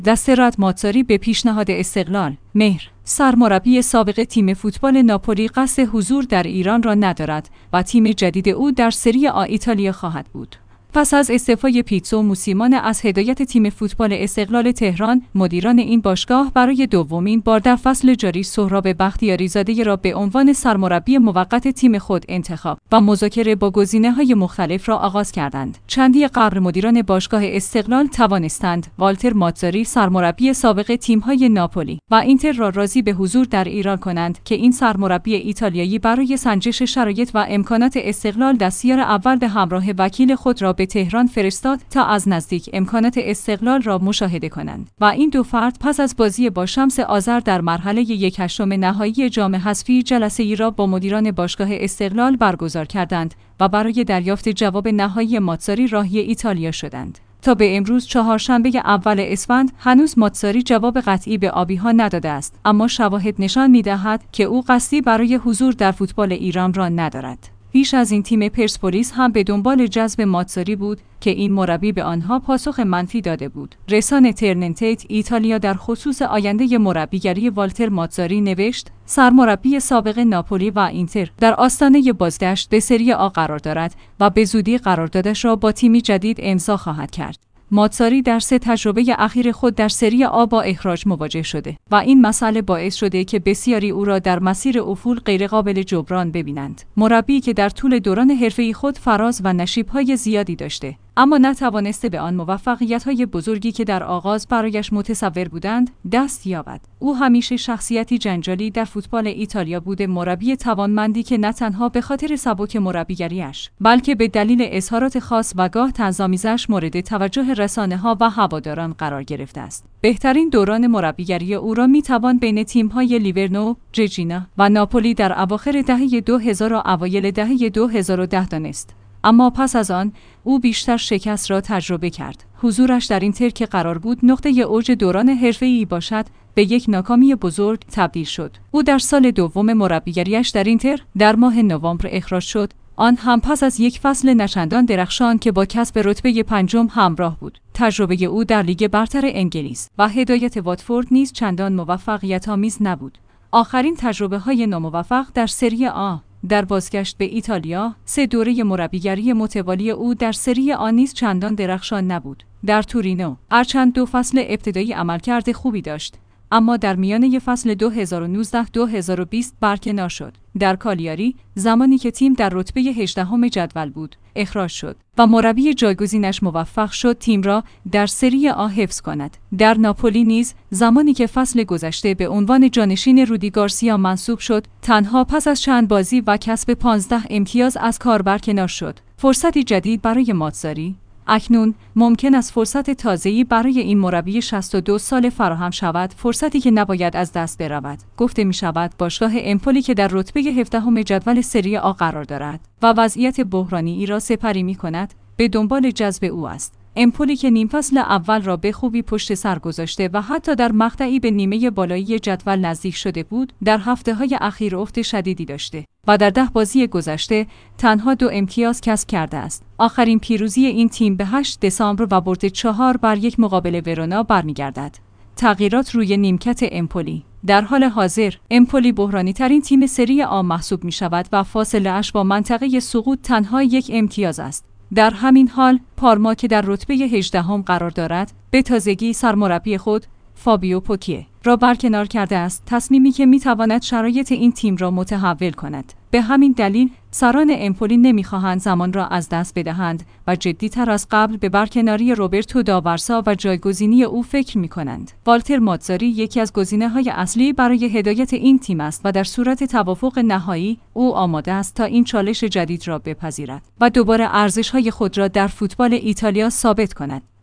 دست ماتزاری به پیشنهاد استقلال. مهر: سرمربی سابق تیم فوتبال ناپولی قصد حضور در ایران را ندارد و تیم جدید او در سری آ ایتالیا خواهد بود. پس از استعفای پیتسو موسیمانه از هدایت تیم فوتبال استقلال تهران، مدیران این باشگاه برای دومین بار در فصل جاری سهراب بختیاری‌زاده را به عنوان سرمربی موقت تیم خود انتخاب و مذاکره با گزینه‌های مختلف را آغاز کردند. چندی قبل مدیران باشگاه استقلال توانستند والتر ماتزاری، سرمربی سابق تیم‌های ناپولی و اینتر را راضی به حضور در ایران کنند که این سرمربی ایتالیایی برای سنجش شرایط و امکانات استقلال دستیار اول به همراه وکیل خود را به تهران فرستاد تا از نزدیک امکانات استقلال را مشاهده کنند و این دو فرد پس از بازی با شمس آذر در مرحله 1/8 نهایی جام حذفی جلسه‌ای را با مدیران باشگاه استقلال برگزار کردند و برای دریافت جواب نهایی ماتزاری راهی ایتالیا شدند. تا به امروز چهارشنبه اول اسفند هنوز ماتزاری جواب قطعی به آبی‌ها نداده است، اما شواهد نشان می‌دهد که او قصدی برای حضور در فوتبال ایران را ندارد. بیش از این تیم پرسپولیس هم به دنبال جذب ماتزاری بود که این مربی به آنها پاسخ منفی داده بود. رسانه ترننتیت ایتالیا در خصوص آینده مربیگری والتر ماتزاری نوشت: سرمربی سابق ناپولی و اینتر در آستانه بازگشت به سری آ قرار دارد و به زودی قراردادش را با تیمی جدید امضا خواهد کرد. ماتزاری در 3 تجربه اخیر خود در سری آ با اخراج مواجه شده و این مسئله باعث شده که بسیاری او را در مسیر افول غیرقابل جبران ببینند. مربی که در طول دوران حرفه‌ای خود فراز و نشیب‌های زیادی داشته، اما نتوانسته به آن موفقیت‌های بزرگی که در آغاز برایش متصور بودند دست یابد. او همیشه شخصیتی جنجالی در فوتبال ایتالیا بوده، مربی توانمندی که نه تنها به خاطر سبک مربیگری‌اش، بلکه به دلیل اظهارات خاص و گاه طنزآمیزش مورد توجه رسانه‌ها و هواداران قرار گرفته است. بهترین دوران مربیگری او را می‌توان بین تیم‌های لیورنو، رجینا و ناپولی در اواخر دهه 2000 و اوایل دهه 2010 دانست. اما پس از آن او بیشتر شکست را تجربه کرد. حضورش در اینتر که قرار بود نقطه اوج دوران حرفه‌ای باشد، به یک ناکامی بزرگ تبدیل شد. او در سال دوم مربیگریش در اینتر در ماه نوامبر اخراج شد، آن هم پس از یک فصل نچندان درخشان که با کسب رتبه 5 همراه بود. تجربه او در لیگ برتر انگلیس و هدایت واتفورد نیز چندان موفقیت‌آمیز نبود. آخرین تجربه‌های ناموفق در سری آ در بازگشت به ایتالیا، 3 دوره مربیگری متوالی او در سری آ نیز چندان درخشان نبود. در تورینو، هرچند 2 فصل ابتدایی عملکرد خوبی داشت، اما در میانه فصل 2019-2020 برکنار شد. در کالیاری، زمانی که تیم در رتبه 18 جدول بود، اخراج شد و مربی جایگزینش موفق شد تیم را در سری آ حفظ کند. در ناپولی نیز، زمانی که فصل گذشته به عنوان جانشین رودی گارسیا منصوب شد، تنها پس از چند بازی و کسب 15 امتیاز از کار برکنار شد. فرصتی جدید برای ماتزاری. اکنون ممکن است فرصت تازه‌ای برای این مربی 62 ساله فراهم شود، فرصتی که نباید از دست برود. گفته می شود باشگاه امپولی که در رتبه 17 جدول سری آ قرار دارد و وضعیت بحرانی ای را سپری می کند، به دنبال جذب او است. امپولی که نیم فصل اول را به خوبی پشت سر گذاشته و حتی در مقطعی به نیمه بالایی جدول نزدیک شده بود، در هفته‌های اخیر افت شدیدی داشته و در 10 بازی گذشته تنها 2 امتیاز کسب کرده است. آخرین پیروزی این تیم به 8 دسامبر و برد 4-1 مقابل ورونا برمیگردد. تغییرات روی نیمکت امپولی. در حال حاضر امپولی بحرانی ترین تیم سری آ محسوب می شود و فاصله اش با منطقه سقوط تنها 1 امتیاز است. در همین حال پارما که در رتبه 18 قرار دارد، به تازگی سرمربی خود فابیو پوکیه را برکنار کرده است، تصمیمی که میتواند شرایط این تیم را متحول کند. به همین دلیل سران امپولی نمیخواهند زمان را از دست بدهند و جدی‌تر از قبل به برکناری روبرتو داورسا و جایگزینی او فکر می‌کنند. والتر ماتزاری یکی از گزینه‌های اصلی برای هدایت این تیم است و در صورت توافق نهایی او آماده است تا این چالش جدید را بپذیرد و دوباره ارزش‌های خود را در فوتبال ایتالیا ثابت کند.